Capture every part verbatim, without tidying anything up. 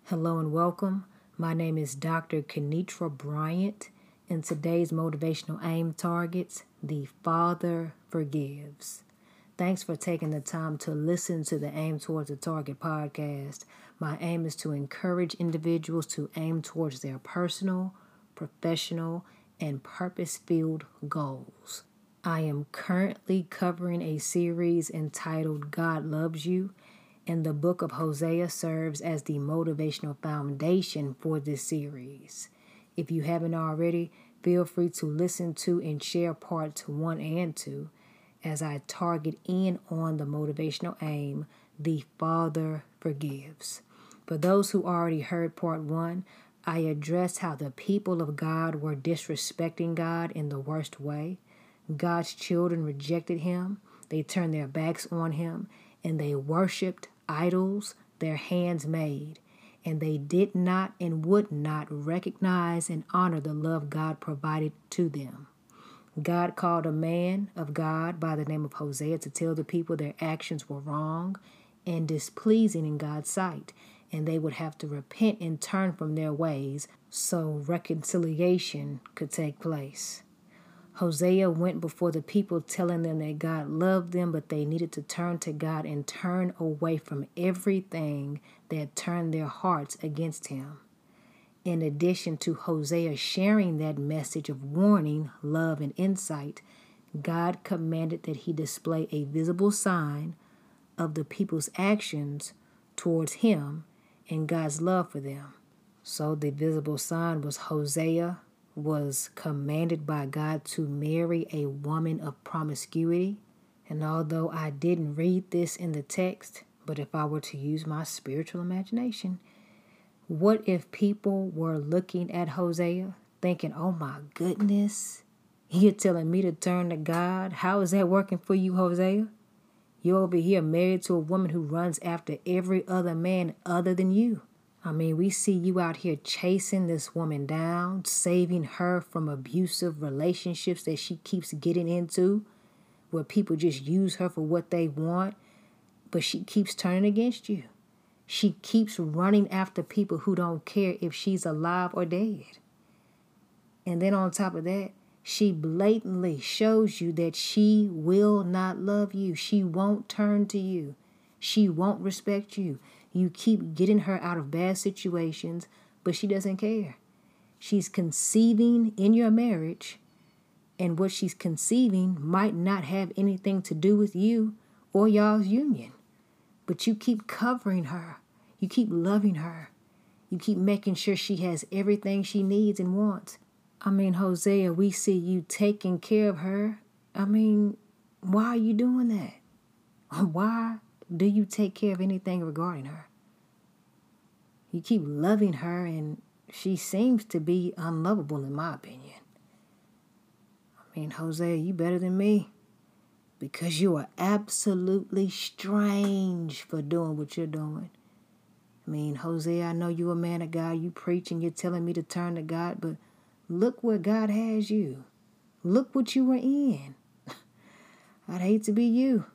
Hello and welcome. My name is Doctor Kenitra Bryant, and today's motivational aim targets the Father Forgives. Thanks for taking the time to listen to the Aim Towards the Target podcast. My aim is to encourage individuals to aim towards their personal, professional, and purpose-filled goals. I am currently covering a series entitled God Loves You, and the book of Hosea serves as the motivational foundation for this series. If you haven't already, feel free to listen to and share parts one and two as I target in on the motivational aim, the Father Forgives. For those who already heard part one, I addressed how the people of God were disrespecting God in the worst way. God's children rejected him, they turned their backs on him, and they worshipped idols their hands made, and they did not and would not recognize and honor the love God provided to them. God called a man of God by the name of Hosea to tell the people their actions were wrong and displeasing in God's sight, and they would have to repent and turn from their ways so reconciliation could take place. Hosea went before the people telling them that God loved them, but they needed to turn to God and turn away from everything that turned their hearts against him. In addition to Hosea sharing that message of warning, love, and insight, God commanded that he display a visible sign of the people's actions towards him and God's love for them. So the visible sign was Hosea was commanded by God to marry a woman of promiscuity. And although I didn't read this in the text, but if I were to use my spiritual imagination, what if people were looking at Hosea thinking, oh my goodness, you're telling me to turn to God? How is that working for you, Hosea? You're over here married to a woman who runs after every other man other than you. I mean, we see you out here chasing this woman down, saving her from abusive relationships that she keeps getting into, where people just use her for what they want, but she keeps turning against you. She keeps running after people who don't care if she's alive or dead. And then on top of that, she blatantly shows you that she will not love you. She won't turn to you. She won't respect you. You keep getting her out of bad situations, but she doesn't care. She's conceiving in your marriage, and what she's conceiving might not have anything to do with you or y'all's union. But you keep covering her. You keep loving her. You keep making sure she has everything she needs and wants. I mean, Hosea, we see you taking care of her. I mean, why are you doing that? Why do you take care of anything regarding her? You keep loving her, and she seems to be unlovable, in my opinion. I mean, Hosea, you better than me, because you are absolutely strange for doing what you're doing. I mean, Hosea, I know you're a man of God. You preach and you're telling me to turn to God, but look where God has you. Look what you were in. I'd hate to be you.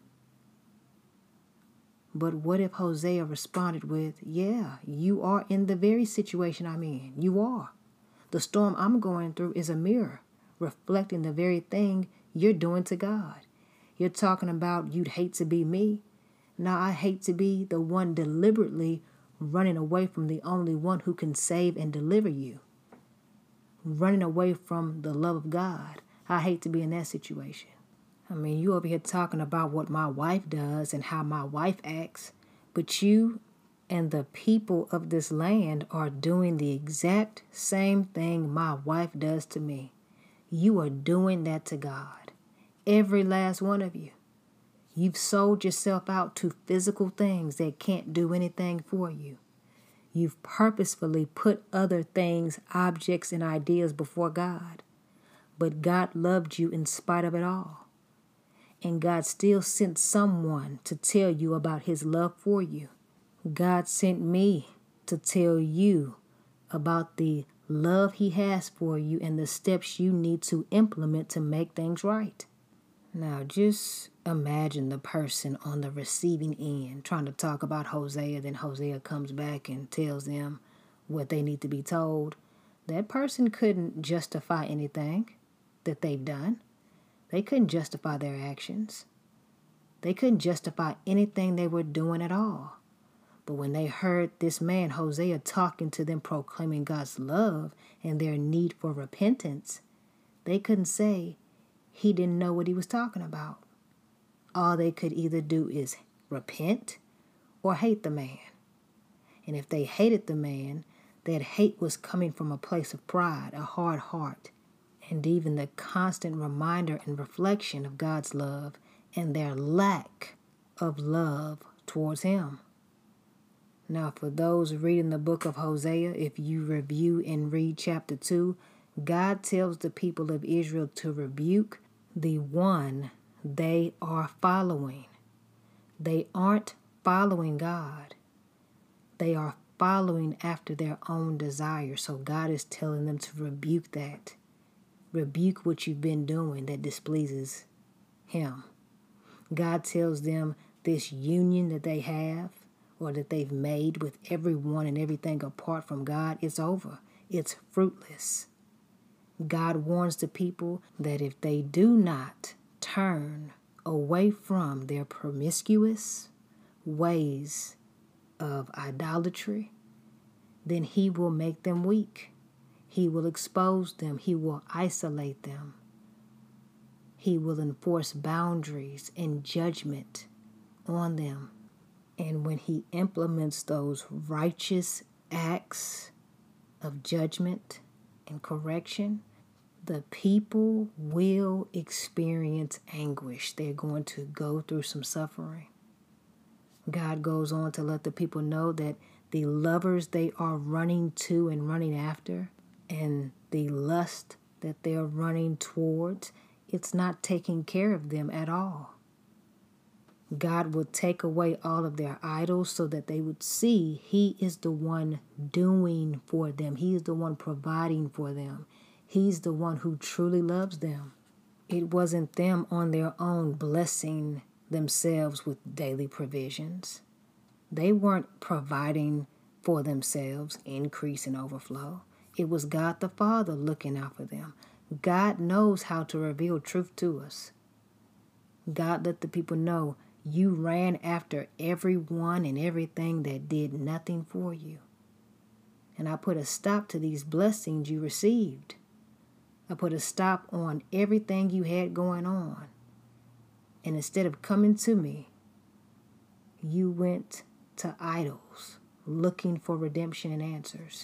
But what if Hosea responded with, yeah, you are in the very situation I'm in. You are. The storm I'm going through is a mirror reflecting the very thing you're doing to God. You're talking about you'd hate to be me. Now I hate to be the one deliberately running away from the only one who can save and deliver you. Running away from the love of God. I hate to be in that situation. I mean, you over here talking about what my wife does and how my wife acts, but you and the people of this land are doing the exact same thing my wife does to me. You are doing that to God. Every last one of you. You've sold yourself out to physical things that can't do anything for you. You've purposefully put other things, objects, and ideas before God. But God loved you in spite of it all. And God still sent someone to tell you about his love for you. God sent me to tell you about the love he has for you and the steps you need to implement to make things right. Now, just imagine the person on the receiving end trying to talk about Hosea, then Hosea comes back and tells them what they need to be told. That person couldn't justify anything that they've done. They couldn't justify their actions. They couldn't justify anything they were doing at all. But when they heard this man, Hosea, talking to them, proclaiming God's love and their need for repentance, they couldn't say he didn't know what he was talking about. All they could either do is repent or hate the man. And if they hated the man, that hate was coming from a place of pride, a hard heart, and even the constant reminder and reflection of God's love and their lack of love towards him. Now, for those reading the book of Hosea, if you review and read chapter two, God tells the people of Israel to rebuke the one they are following. They aren't following God. They are following after their own desire. So God is telling them to rebuke that. Rebuke what you've been doing that displeases him. God tells them this union that they have or that they've made with everyone and everything apart from God, it's over. It's fruitless. God warns the people that if they do not turn away from their promiscuous ways of idolatry, then he will make them weak. He will expose them. He will isolate them. He will enforce boundaries and judgment on them. And when he implements those righteous acts of judgment and correction, the people will experience anguish. They're going to go through some suffering. God goes on to let the people know that the lovers they are running to and running after, and the lust that they're running towards, it's not taking care of them at all. God will take away all of their idols so that they would see he is the one doing for them. He is the one providing for them. He's the one who truly loves them. It wasn't them on their own blessing themselves with daily provisions. They weren't providing for themselves increase and overflow. It was God the Father looking out for them. God knows how to reveal truth to us. God let the people know you ran after everyone and everything that did nothing for you. And I put a stop to these blessings you received. I put a stop on everything you had going on. And instead of coming to me, you went to idols looking for redemption and answers.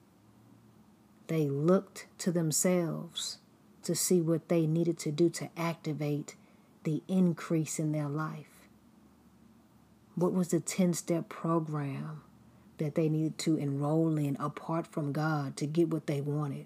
They looked to themselves to see what they needed to do to activate the increase in their life. What was the ten-step program that they needed to enroll in apart from God to get what they wanted?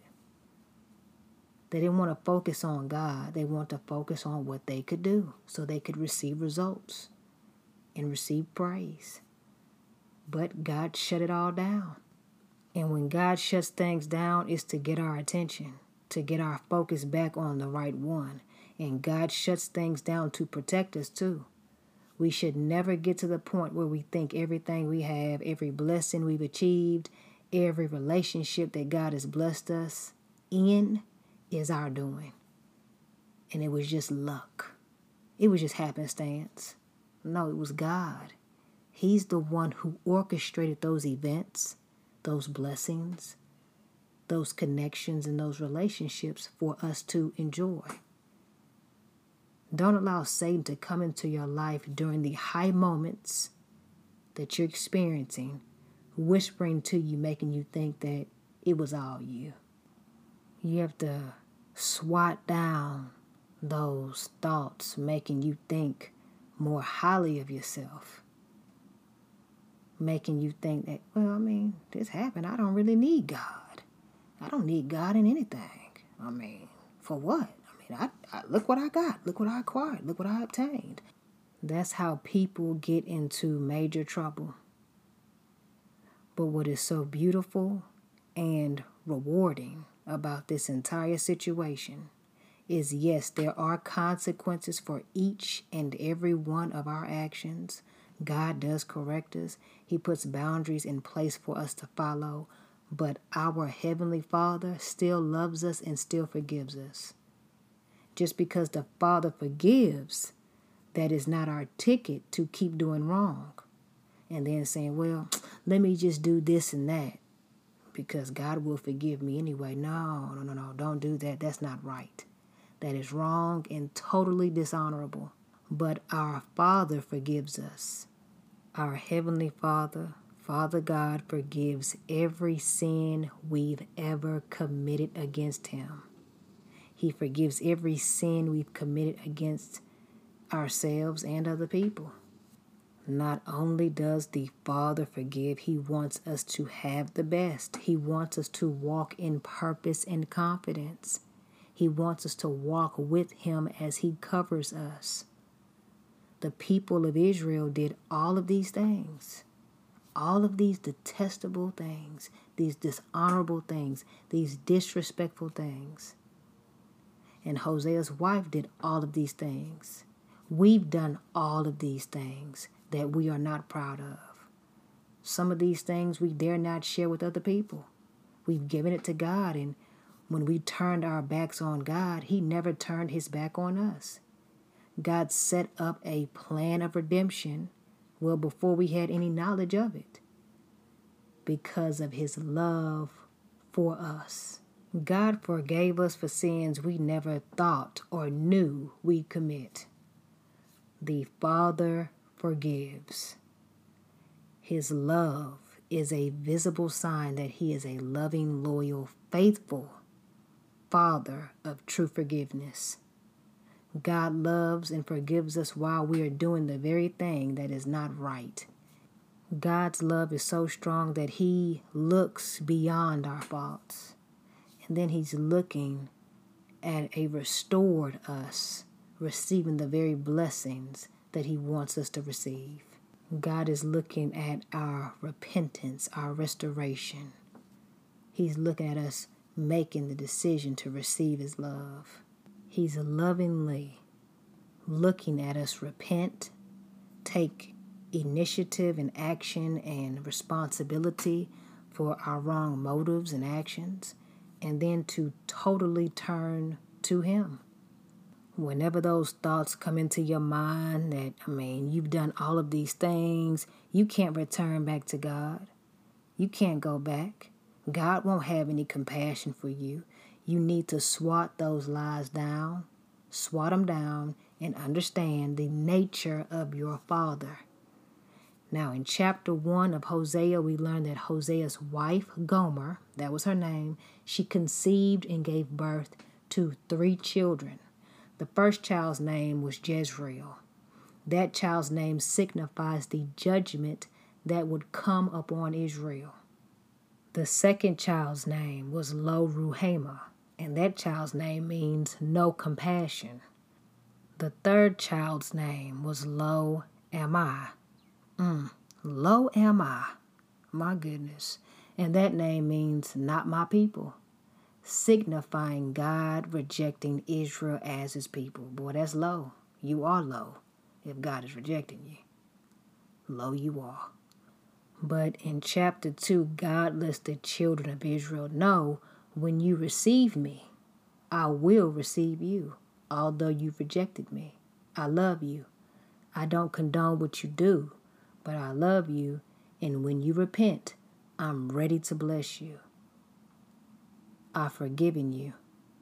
They didn't want to focus on God. They wanted to focus on what they could do so they could receive results and receive praise. But God shut it all down. And when God shuts things down, it's to get our attention, to get our focus back on the right one. And God shuts things down to protect us too. We should never get to the point where we think everything we have, every blessing we've achieved, every relationship that God has blessed us in is our doing. And it was just luck. It was just happenstance. No, it was God. He's the one who orchestrated those events, those blessings, those connections, and those relationships for us to enjoy. Don't allow Satan to come into your life during the high moments that you're experiencing, whispering to you, making you think that it was all you. You have to swat down those thoughts making you think more highly of yourself, making you think that, well, I mean, this happened. I don't really need God. I don't need God in anything. I mean, for what? I mean, I, I look what I got. Look what I acquired. Look what I obtained. That's how people get into major trouble. But what is so beautiful and rewarding about this entire situation is yes, there are consequences for each and every one of our actions. God does correct us. He puts boundaries in place for us to follow. But our Heavenly Father still loves us and still forgives us. Just because the Father forgives, that is not our ticket to keep doing wrong. And then saying, well, let me just do this and that because God will forgive me anyway. No, no, no, no. Don't do that. That's not right. That is wrong and totally dishonorable. But our Father forgives us. Our Heavenly Father, Father God, forgives every sin we've ever committed against Him. He forgives every sin we've committed against ourselves and other people. Not only does the Father forgive, He wants us to have the best. He wants us to walk in purpose and confidence. He wants us to walk with Him as He covers us. The people of Israel did all of these things. All of these detestable things, these dishonorable things, these disrespectful things. And Hosea's wife did all of these things. We've done all of these things that we are not proud of. Some of these things we dare not share with other people. We've given it to God, and when we turned our backs on God, He never turned His back on us. God set up a plan of redemption well before we had any knowledge of it because of His love for us. God forgave us for sins we never thought or knew we'd commit. The Father forgives. His love is a visible sign that He is a loving, loyal, faithful Father of true forgiveness. God loves and forgives us while we are doing the very thing that is not right. God's love is so strong that He looks beyond our faults. And then He's looking at a restored us, receiving the very blessings that He wants us to receive. God is looking at our repentance, our restoration. He's looking at us making the decision to receive His love. He's lovingly looking at us repent, take initiative and action and responsibility for our wrong motives and actions, and then to totally turn to Him. Whenever those thoughts come into your mind that, I mean, you've done all of these things, you can't return back to God. You can't go back. God won't have any compassion for you. You need to swat those lies down, swat them down, and understand the nature of your Father. Now, in chapter one of Hosea, we learn that Hosea's wife, Gomer, that was her name, she conceived and gave birth to three children. The first child's name was Jezreel. That child's name signifies the judgment that would come upon Israel. The second child's name was Lo-Ruhamah, and that child's name means no compassion. The third child's name was Lo-Ammi. Mm, Lo-Ammi, my goodness. And that name means not my people, signifying God rejecting Israel as His people. Boy, that's low. You are low if God is rejecting you. Low you are. But in chapter two, God lets the children of Israel know, when you receive me, I will receive you, although you've rejected me. I love you. I don't condone what you do, but I love you, and when you repent, I'm ready to bless you. I've forgiven you.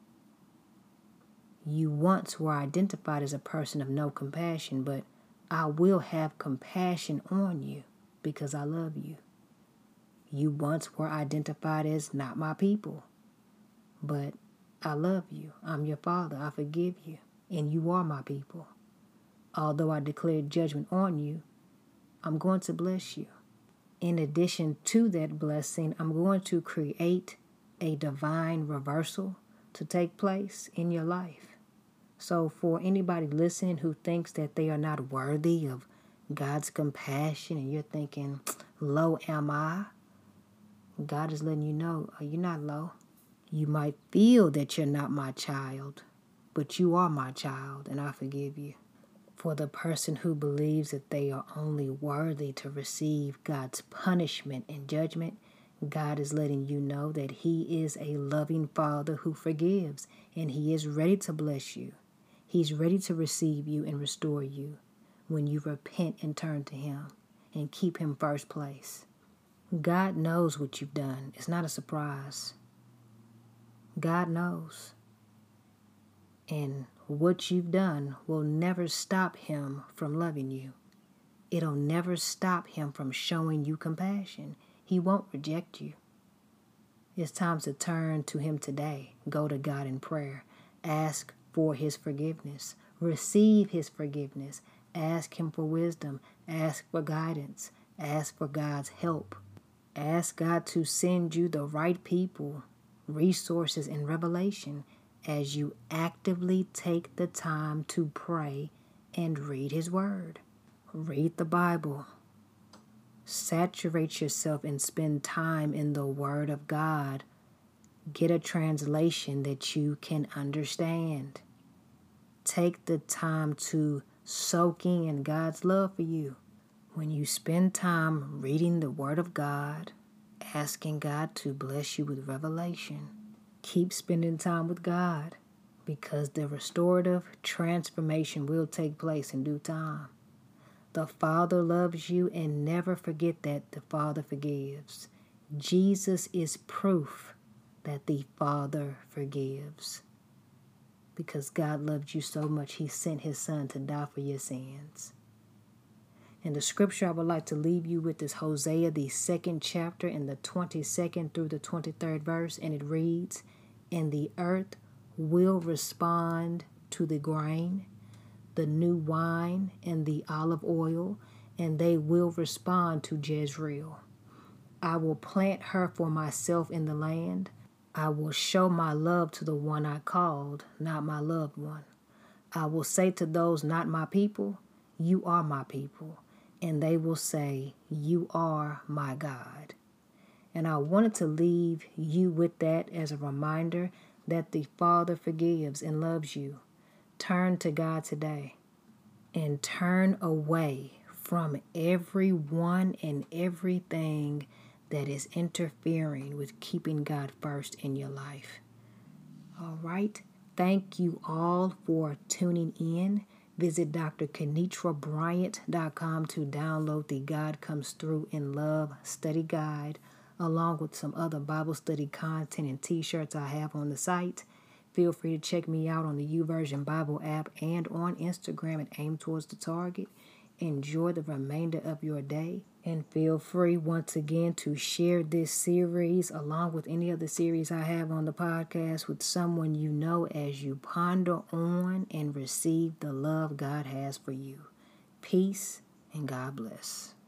You once were identified as a person of no compassion, but I will have compassion on you because I love you. You once were identified as not my people, but I love you. I'm your Father. I forgive you, and you are my people. Although I declared judgment on you, I'm going to bless you. In addition to that blessing, I'm going to create a divine reversal to take place in your life. So for anybody listening who thinks that they are not worthy of God's compassion, and you're thinking, low am I? God is letting you know, you're not low. You might feel that you're not my child, but you are my child, and I forgive you. For the person who believes that they are only worthy to receive God's punishment and judgment, God is letting you know that He is a loving Father who forgives, and He is ready to bless you. He's ready to receive you and restore you when you repent and turn to Him and keep Him first place. God knows what you've done. It's not a surprise. God knows. And what you've done will never stop Him from loving you. It'll never stop Him from showing you compassion. He won't reject you. It's time to turn to Him today. Go to God in prayer. Ask for His forgiveness. Receive His forgiveness. Ask Him for wisdom. Ask for guidance. Ask for God's help. Ask God to send you the right people, resources, and revelation as you actively take the time to pray and read His Word. Read the Bible. Saturate yourself and spend time in the Word of God. Get a translation that you can understand. Take the time to soak in God's love for you. When you spend time reading the Word of God, asking God to bless you with revelation, keep spending time with God, because the restorative transformation will take place in due time. The Father loves you, and never forget that the Father forgives. Jesus is proof that the Father forgives. Because God loved you so much, He sent His Son to die for your sins. And the scripture I would like to leave you with is Hosea, the second chapter, in the twenty-second through the twenty-third verse, and it reads, "And the earth will respond to the grain, the new wine, and the olive oil, and they will respond to Jezreel. I will plant her for myself in the land. I will show my love to the one I called, not my loved one. I will say to those not my people, you are my people. And they will say, you are my God." And I wanted to leave you with that as a reminder that the Father forgives and loves you. Turn to God today and turn away from everyone and everything that is interfering with keeping God first in your life. All right. Thank you all for tuning in. Visit D R Kenitra Bryant dot com to download the God Comes Through in Love study guide, along with some other Bible study content and t-shirts I have on the site. Feel free to check me out on the YouVersion Bible app and on Instagram at Aim Towards the Target. Enjoy the remainder of your day, and feel free once again to share this series along with any other series I have on the podcast with someone you know as you ponder on and receive the love God has for you. Peace and God bless.